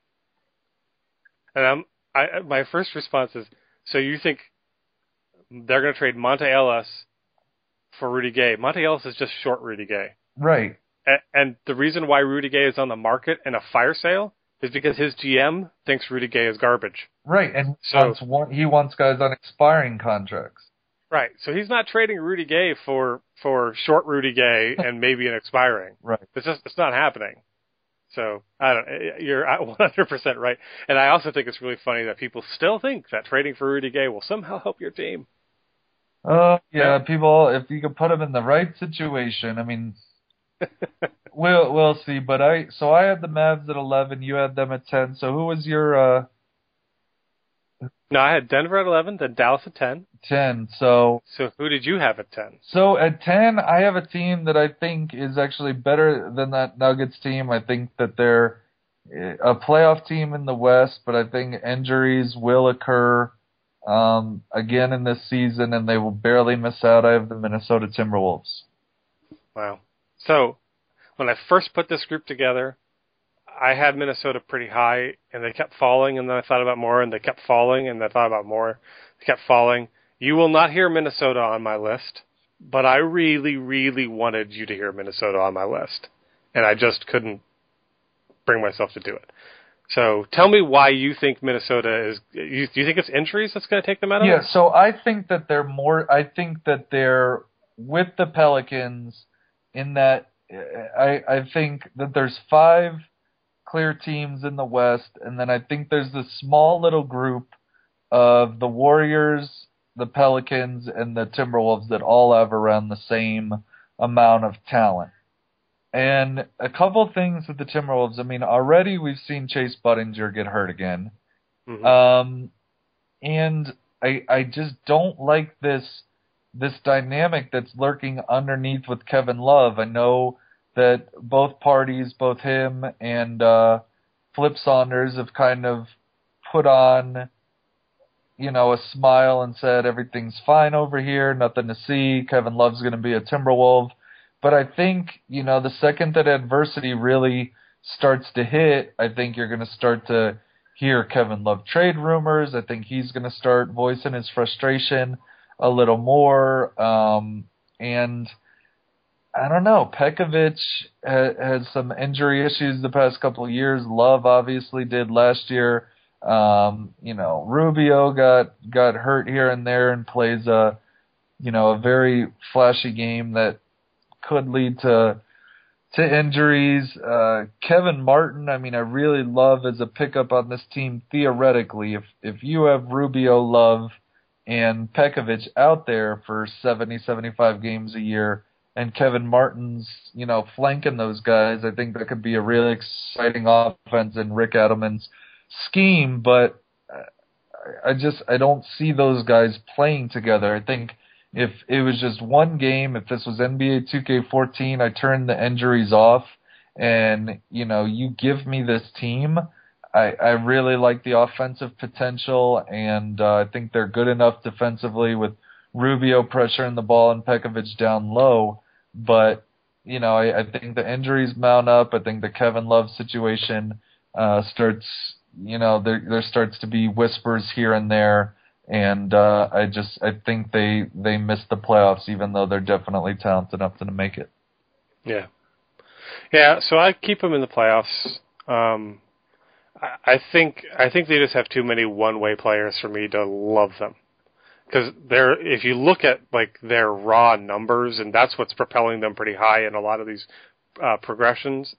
And my first response is, so you think they're going to trade Monte Ellis for Rudy Gay? Monte Ellis is just short Rudy Gay. Right. And the reason why Rudy Gay is on the market in a fire sale is because his GM thinks Rudy Gay is garbage. Right, and he wants guys on expiring contracts. Right, so he's not trading Rudy Gay for short Rudy Gay and maybe an expiring. Right. It's not happening. So, you're 100% right. And I also think it's really funny that people still think that trading for Rudy Gay will somehow help your team. Yeah, people, if you can put them in the right situation, I mean, we'll see. But I had the Mavs at 11, you had them at 10. So who was your? No, I had Denver at 11, then Dallas at 10. 10. So who did you have at 10? So at 10, I have a team that I think is actually better than that Nuggets team. I think that they're a playoff team in the West, but I think injuries will occur again in this season, and they will barely miss out. I have the Minnesota Timberwolves. Wow. So when I first put this group together, I had Minnesota pretty high, and they kept falling, and then I thought about more, and they kept falling, and I thought about more. They kept falling. You will not hear Minnesota on my list, but I really, really wanted you to hear Minnesota on my list, and I just couldn't bring myself to do it. So tell me why you think Minnesota is. Do you think it's injuries that's going to take them out of it? Yeah, so I think that they're with the Pelicans in that I think that there's 5 clear teams in the West, and then I think there's this small little group of the Warriors, the Pelicans, and the Timberwolves that all have around the same amount of talent. And a couple things with the Timberwolves, I mean, already we've seen Chase Budinger get hurt again. Mm-hmm. And I just don't like this dynamic that's lurking underneath with Kevin Love. I know that both parties, both him and Flip Saunders, have kind of put on, a smile and said everything's fine over here, nothing to see. Kevin Love's going to be a Timberwolf. But I think, the second that adversity really starts to hit, I think you're going to start to hear Kevin Love trade rumors. I think he's going to start voicing his frustration a little more. And I don't know. Pekovic has some injury issues the past couple of years. Love obviously did last year. Rubio got hurt here and there and plays a very flashy game that could lead to injuries. Kevin Martin, I really love as a pickup on this team theoretically. If you have Rubio, Love, and Pekovic out there for 70, 75 games a year, and Kevin Martin's, flanking those guys, I think that could be a really exciting offense in Rick Adelman's scheme, but I don't see those guys playing together. I think if it was just one game, if this was NBA 2K14, I turn the injuries off and, you give me this team. I really like the offensive potential, and I think they're good enough defensively with Rubio pressuring the ball and Pekovic down low. But, I think the injuries mount up. I think the Kevin Love situation starts, there starts to be whispers here and there. And I think they missed the playoffs, even though they're definitely talented enough to make it. Yeah. Yeah, so I keep them in the playoffs. I think they just have too many one-way players for me to love them. Because if you look at their raw numbers, and that's what's propelling them pretty high in a lot of these projections,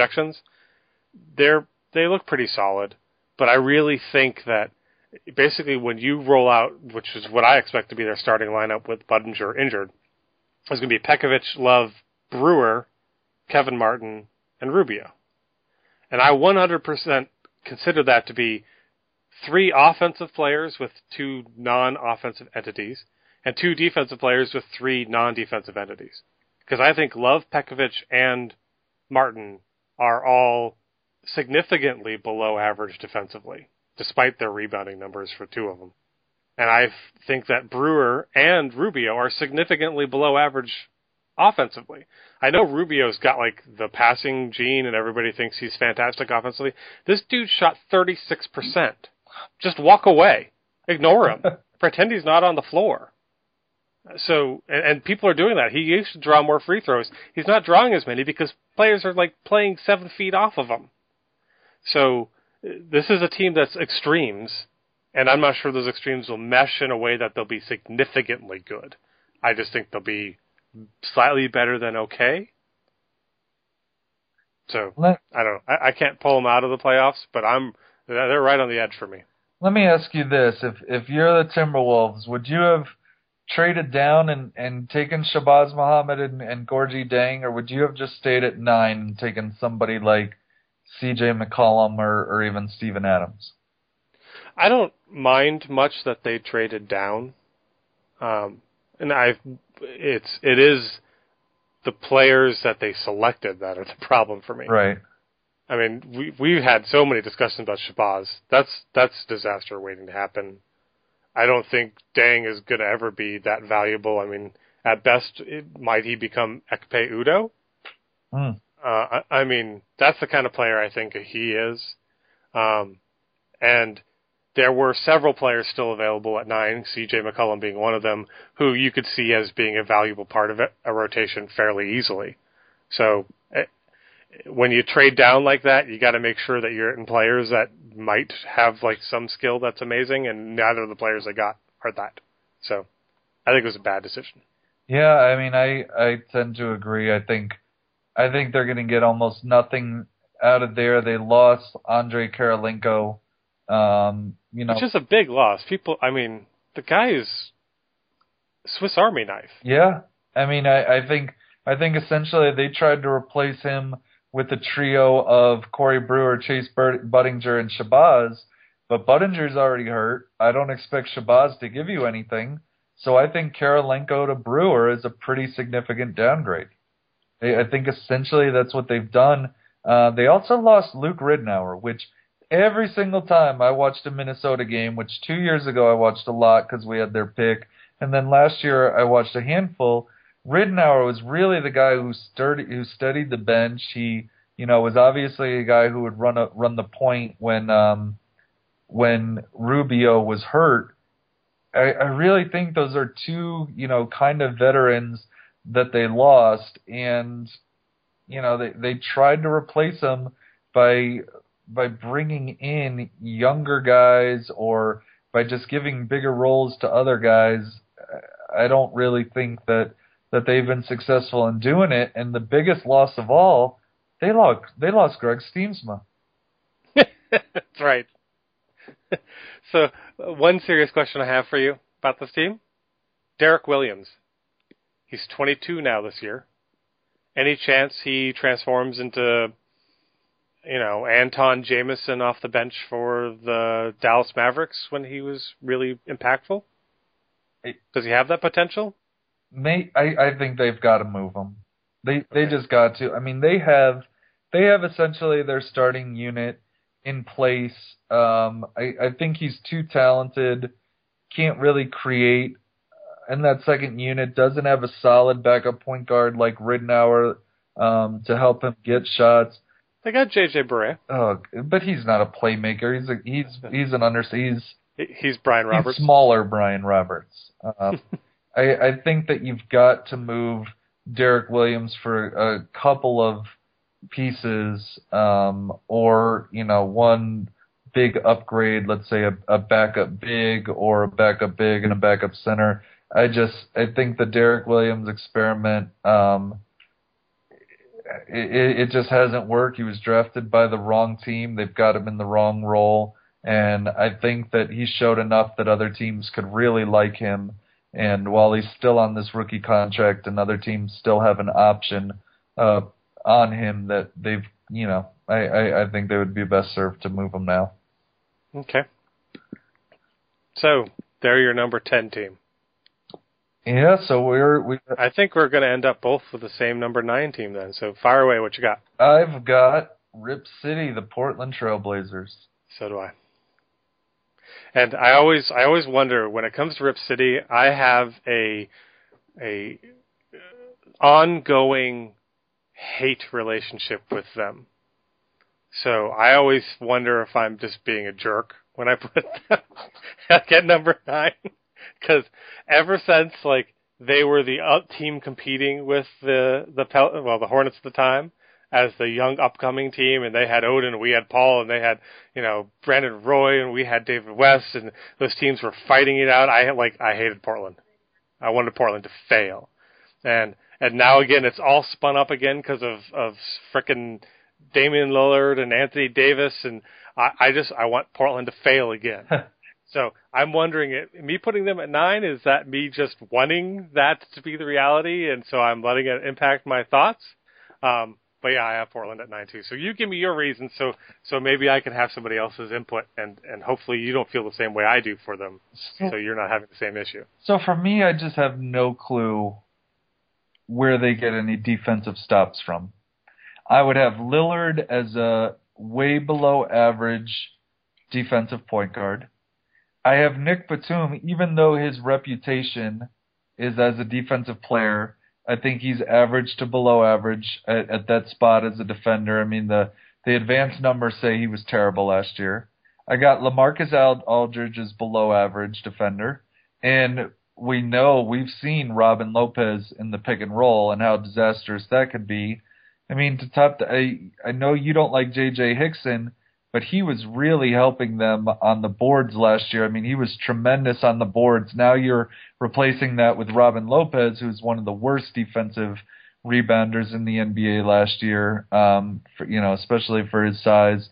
they look pretty solid. But I really think that basically when you roll out, which is what I expect to be their starting lineup with Budinger injured, is going to be Pekovic, Love, Brewer, Kevin Martin, and Rubio. And I 100% consider that to be 3 offensive players with 2 non-offensive entities, and 2 defensive players with 3 non-defensive entities. Because I think Love, Pekovic, and Martin are all significantly below average defensively, despite their rebounding numbers for 2 of them. And I think that Brewer and Rubio are significantly below average offensively. I know Rubio's got the passing gene and everybody thinks he's fantastic offensively. This dude shot 36%. Just walk away. Ignore him. Pretend he's not on the floor. So, and people are doing that. He used to draw more free throws. He's not drawing as many because players are playing 7 feet off of him. So, this is a team that's extremes, and I'm not sure those extremes will mesh in a way that they'll be significantly good. I just think they'll be slightly better than okay. So, I don't know. I can't pull them out of the playoffs, but they're right on the edge for me. Let me ask you this. If you're the Timberwolves, would you have traded down and taken Shabazz Muhammad and Gorgui Dieng, or would you have just stayed at 9 and taken somebody like C.J. McCollum or even Steven Adams? I don't mind much that they traded down. And it is the players that they selected that are the problem for me. Right. I mean, we've had so many discussions about Shabazz. That's disaster waiting to happen. I don't think Dieng is going to ever be that valuable. I mean, at best, might he become Ekpe Udoh? I mean, that's the kind of player I think he is. And there were several players still available at 9, C.J. McCollum being one of them, who you could see as being a valuable part of a rotation fairly easily. So when you trade down like that, you got to make sure that you're in players that might have some skill that's amazing, and neither of the players they got are that. So I think it was a bad decision. Yeah, I mean, I tend to agree. I think they're going to get almost nothing out of there. They lost Andrei Kirilenko, which is a big loss. The guy is Swiss Army knife. Yeah, I mean, I think essentially they tried to replace him with a trio of Corey Brewer, Chase Budinger, and Shabazz, but Budinger's already hurt. I don't expect Shabazz to give you anything, so I think Kirilenko to Brewer is a pretty significant downgrade. I think essentially that's what they've done. They also lost Luke Ridnour, which every single time I watched a Minnesota game, which 2 years ago I watched a lot because we had their pick, and then last year I watched a handful. Ridnour was really the guy who studied the bench. He was obviously a guy who would run the point when Rubio was hurt. I really think those are two, kind of veterans that they lost, and they tried to replace them by bringing in younger guys or by just giving bigger roles to other guys. I don't really think that they've been successful in doing it. And the biggest loss of all, they lost Greg Steemsma. That's right. So one serious question I have for you about this team, Derek Williams. He's 22 now this year. Any chance he transforms into, Anton Jameson off the bench for the Dallas Mavericks when he was really impactful? Does he have that potential? I think they've got to move him. They just got to. I mean, they have essentially their starting unit in place. I think he's too talented, can't really create. And that second unit doesn't have a solid backup point guard like Ridnour to help him get shots. They got JJ Barea. Oh, but he's not a playmaker. He's Brian Roberts. He's smaller Brian Roberts. I think that you've got to move Derek Williams for a couple of pieces, or one big upgrade. Let's say a backup big or a backup big and a backup center. I think the Derek Williams experiment, it just hasn't worked. He was drafted by the wrong team. They've got him in the wrong role. And I think that he showed enough that other teams could really like him. And while he's still on this rookie contract and other teams still have an option on him, that they've, I think they would be best served to move him now. Okay. So they're your number 10 team. Yeah, so I think we're going to end up both with the same number 9 team then. So fire away, what you got? I've got Rip City, the Portland Trailblazers. So do I. And I always wonder when it comes to Rip City, I have a ongoing hate relationship with them. So I always wonder if I'm just being a jerk when I put them at number 9. Because ever since they were the team competing with the Hornets at the time as the young upcoming team, and they had Odin, and we had Paul, and they had Brandon Roy, and we had David West, and those teams were fighting it out. I hated Portland. I wanted Portland to fail, and now again it's all spun up again because of frickin' Damian Lillard and Anthony Davis, and I want Portland to fail again. So I'm wondering, me putting them at 9, is that me just wanting that to be the reality, and so I'm letting it impact my thoughts? But yeah, I have Portland at 9 too. So you give me your reasons, so maybe I can have somebody else's input, and hopefully you don't feel the same way I do for them, so you're not having the same issue. So for me, I just have no clue where they get any defensive stops from. I would have Lillard as a way below average defensive point guard. I have Nick Batum, even though his reputation is as a defensive player, I think he's average to below average at that spot as a defender. I mean, the advanced numbers say he was terrible last year. I got LaMarcus Aldridge as below average defender. And we've seen Robin Lopez in the pick and roll and how disastrous that could be. I mean, I know you don't like J.J. Hickson, but he was really helping them on the boards last year. I mean, he was tremendous on the boards. Now you're replacing that with Robin Lopez, who's one of the worst defensive rebounders in the NBA last year, especially for his size.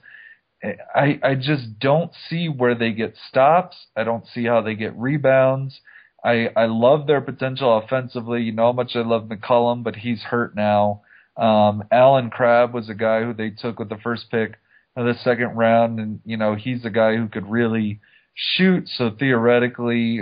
I just don't see where they get stops. I don't see how they get rebounds. I love their potential offensively. You know how much I love McCollum, but he's hurt now. Alan Crabb was a guy who they took with the first pick of the second round, and he's a guy who could really shoot. So theoretically,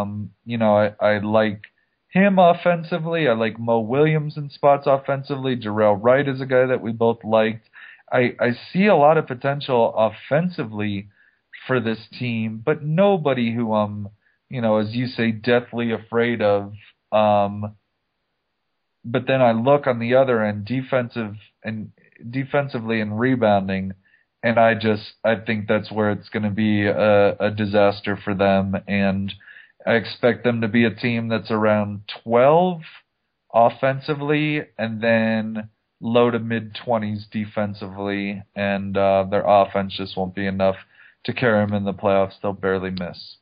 I like him offensively. I like Mo Williams in spots offensively. Jarrell Wright is a guy that we both liked. I see a lot of potential offensively for this team, but nobody who I'm, as you say, deathly afraid of. But then I look on the other end, defensive, and defensively and rebounding, and I think that's where it's going to be a disaster for them, and I expect them to be a team that's around 12 offensively, and then low to mid-20s defensively, and their offense just won't be enough to carry them in the playoffs. They'll barely miss.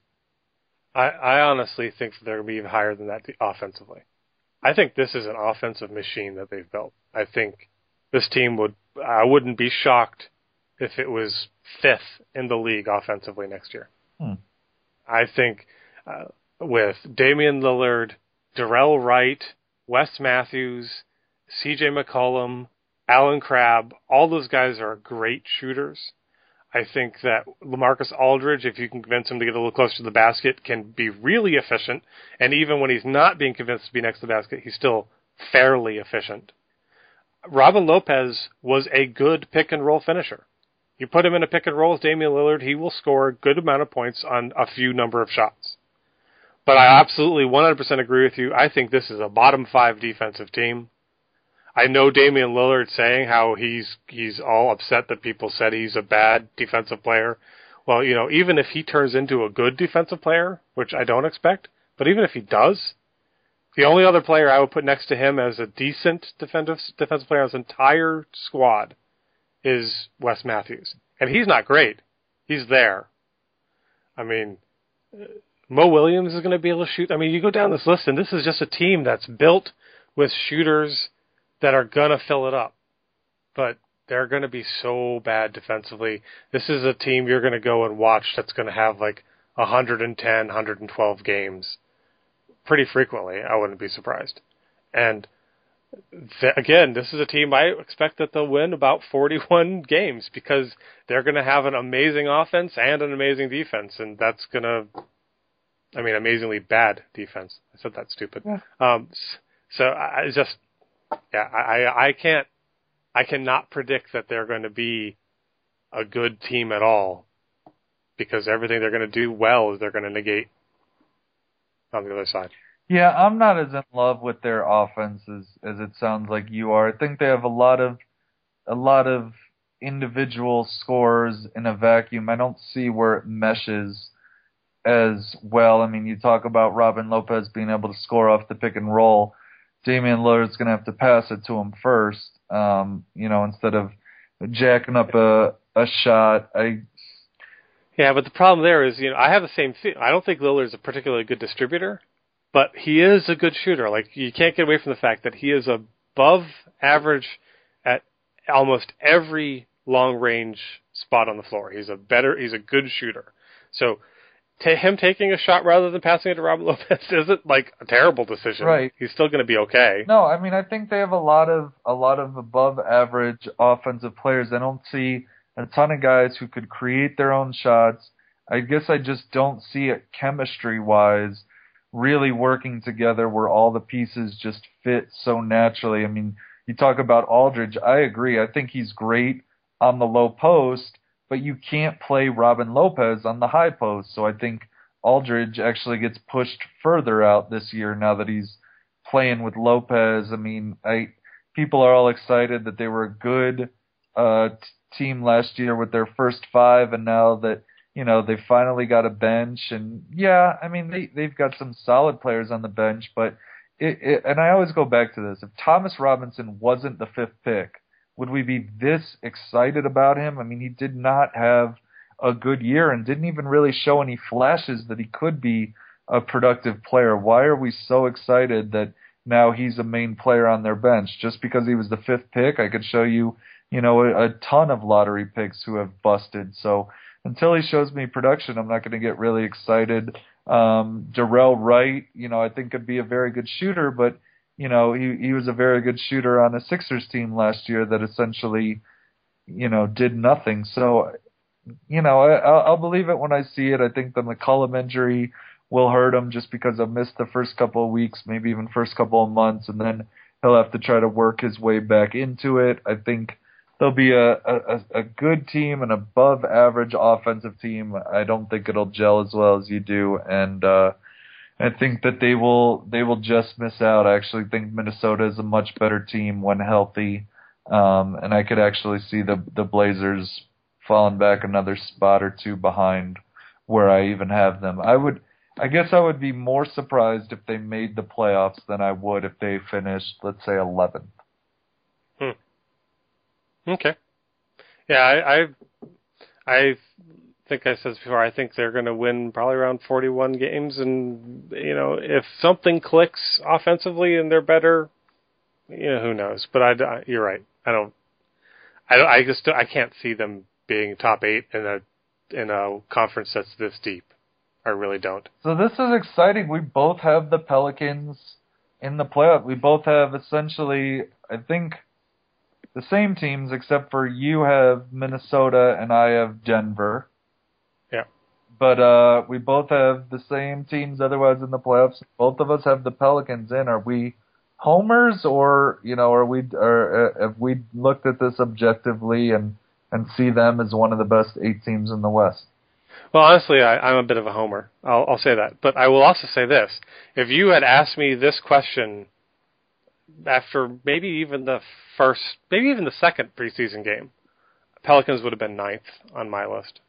I honestly think they're going to be even higher than that offensively. I think this is an offensive machine that they've built. I think this team I wouldn't be shocked if it was 5th in the league offensively next year. I think with Damian Lillard, Darrell Wright, Wes Matthews, CJ McCollum, Alan Crabb, all those guys are great shooters. I think that LaMarcus Aldridge, if you can convince him to get a little closer to the basket, can be really efficient. And even when he's not being convinced to be next to the basket, he's still fairly efficient. Robin Lopez was a good pick-and-roll finisher. You put him in a pick-and-roll with Damian Lillard, he will score a good amount of points on a few number of shots. But I absolutely 100% agree with you. I think this is a bottom 5 defensive team. I know Damian Lillard saying how he's all upset that people said he's a bad defensive player. Well, even if he turns into a good defensive player, which I don't expect, but even if he does, the only other player I would put next to him as a decent defensive player on his entire squad is Wes Matthews. And he's not great. He's there. I mean, Mo Williams is going to be able to shoot. I mean, you go down this list, and this is just a team that's built with shooters that are going to fill it up. But they're going to be so bad defensively. This is a team you're going to go and watch that's going to have like 110, 112 games pretty frequently. I wouldn't be surprised. And again, this is a team I expect that they'll win about 41 games because they're going to have an amazing offense and an amazing defense. And that's going to, amazingly bad defense. I said that stupid. Yeah. I cannot predict that they're going to be a good team at all because everything they're going to do well is they're going to negate on the other side. Yeah, I'm not as in love with their offense as it sounds like you are. I think they have a lot of individual scores in a vacuum. I don't see where it meshes as well. I mean, you talk about Robin Lopez being able to score off the pick and roll. Damian Lillard's going to have to pass it to him first, instead of jacking up a shot. Yeah, but the problem there is, I have the same thing. I don't think Lillard's a particularly good distributor, but he is a good shooter. Like, you can't get away from the fact that he is above average at almost every long-range spot on the floor. He's a good shooter. So, him taking a shot rather than passing it to Robin Lopez isn't like a terrible decision. Right. He's still going to be okay. No, I think they have a lot of above average offensive players. I don't see a ton of guys who could create their own shots. I guess I just don't see it chemistry wise really working together where all the pieces just fit so naturally. I mean, you talk about Aldridge. I agree. I think he's great on the low post, but you can't play Robin Lopez on the high post. So I think Aldridge actually gets pushed further out this year now that he's playing with Lopez. I mean, people are all excited that they were a good team last year with their first 5, and now that, they finally got a bench. And yeah, I mean, they've got some solid players on the bench, but and I always go back to this. If Thomas Robinson wasn't the 5th pick, would we be this excited about him? I mean, he did not have a good year and didn't even really show any flashes that he could be a productive player. Why are we so excited that now he's a main player on their bench? Just because he was the 5th pick? I could show you, a ton of lottery picks who have busted. So until he shows me production, I'm not going to get really excited. Darrell Wright, I think could be a very good shooter, but he was a very good shooter on a Sixers team last year that essentially, did nothing. So, I'll believe it when I see it. I think the McCollum injury will hurt him just because I've missed the first couple of weeks, maybe even first couple of months, and then he'll have to try to work his way back into it. I think they'll be a good team, an above average offensive team. I don't think it'll gel as well as you do, and I think that they will just miss out. I actually think Minnesota is a much better team when healthy. And I could actually see the Blazers falling back another spot or two behind where I even have them. I guess I would be more surprised if they made the playoffs than I would if they finished, let's say, 11th. Okay. Yeah, I think I said this before. I think they're going to win probably around 41 games, and if something clicks offensively and they're better, who knows? But you're right. I can't see them being top 8 in a conference that's this deep. I really don't. So this is exciting. We both have the Pelicans in the playoff. We both have essentially, I think, the same teams, except for you have Minnesota and I have Denver. Yeah. But we both have the same teams otherwise in the playoffs. Both of us have the Pelicans in. Are we homers, or have we looked at this objectively and see them as one of the best 8 teams in the West? Well, honestly, I'm a bit of a homer. I'll say that. But I will also say this. If you had asked me this question after maybe even the second preseason game, Pelicans would have been 9th on my list.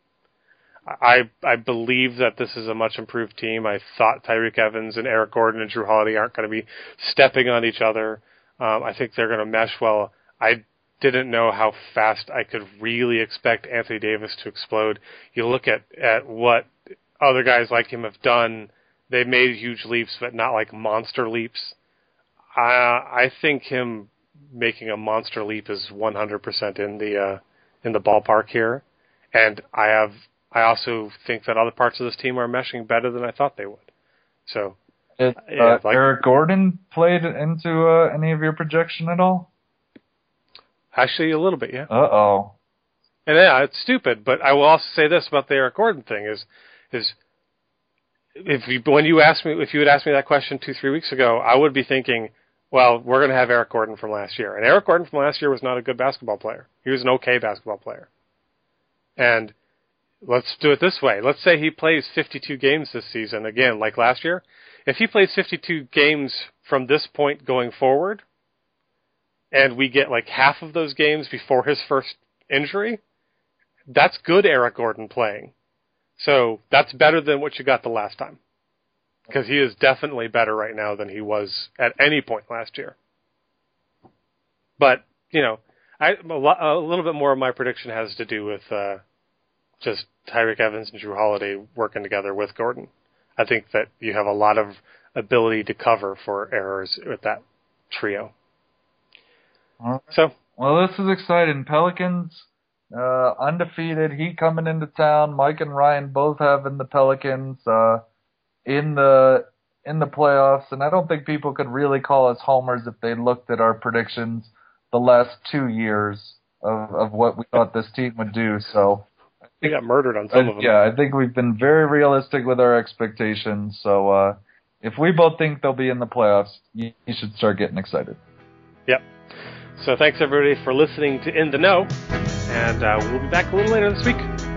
I believe that this is a much improved team. I thought Tyreke Evans and Eric Gordon and Jrue Holiday aren't going to be stepping on each other. I think they're going to mesh well. I didn't know how fast I could really expect Anthony Davis to explode. You look at what other guys like him have done. They've made huge leaps, but not like monster leaps. I think him making a monster leap is 100% in the ballpark here, and I also think that other parts of this team are meshing better than I thought they would. So, Eric Gordon played into any of your projection at all? Actually, a little bit, yeah. Uh-oh. And yeah, it's stupid, but I will also say this about the Eric Gordon thing is if you had asked me that question 2-3 weeks ago, I would be thinking, well, we're going to have Eric Gordon from last year. And Eric Gordon from last year was not a good basketball player. He was an okay basketball player. And let's do it this way. Let's say he plays 52 games this season, again, like last year. If he plays 52 games from this point going forward, and we get like half of those games before his first injury, that's good Eric Gordon playing. So that's better than what you got the last time. Because he is definitely better right now than he was at any point last year. But, a little bit more of my prediction has to do with just Tyreke Evans and Jrue Holiday working together with Gordon. I think that you have a lot of ability to cover for errors with that trio. Right. So, well, this is exciting. Pelicans undefeated. Heat coming into town. Mike and Ryan both having the Pelicans in the playoffs, and I don't think people could really call us homers if they looked at our predictions the last 2 years of what we thought this team would do. So we got murdered on some of them. Yeah, I think we've been very realistic with our expectations. So if we both think they'll be in the playoffs, you should start getting excited. Yep. So thanks, everybody, for listening to In the Know, and we'll be back a little later this week.